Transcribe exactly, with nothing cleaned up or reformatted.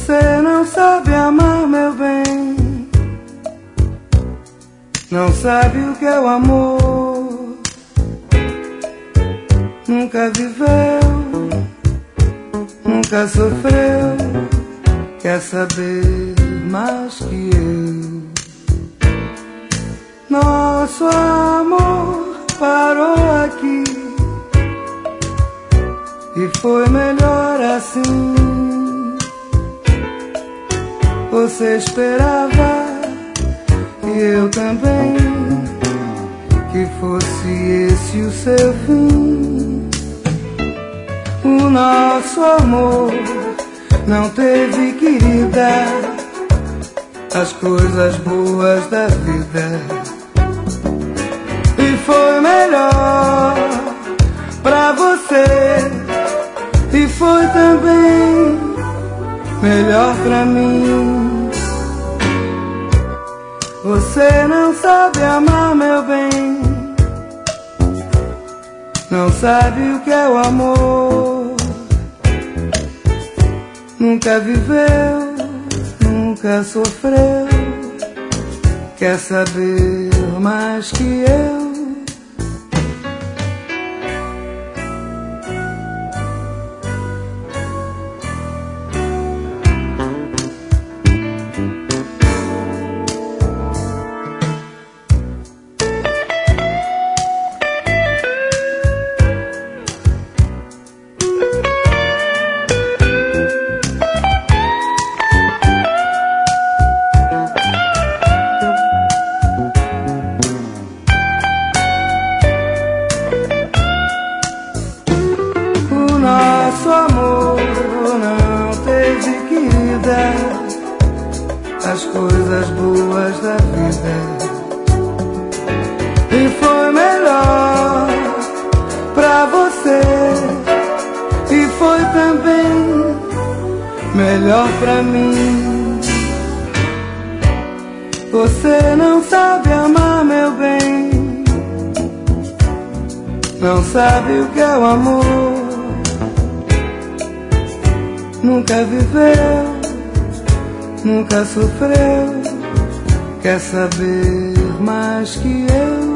Você não sabe amar, meu bem, não sabe o que é o amor. Nunca viveu, nunca sofreu, quer saber mais que eu. Nosso amor parou aqui e foi melhor assim. Você esperava, e eu também, que fosse esse o seu fim. O nosso amor não teve que dar as coisas boas da vida, e foi melhor pra você, e foi também melhor pra mim. Você não sabe amar, meu bem, não sabe o que é o amor. Nunca viveu, nunca sofreu, quer saber mais que eu. Nosso amor não teve que dar as coisas boas da vida, e foi melhor pra você, e foi também melhor pra mim. Você não sabe amar, meu bem, não sabe o que é o amor. Nunca viveu, nunca sofreu, quer saber mais que eu.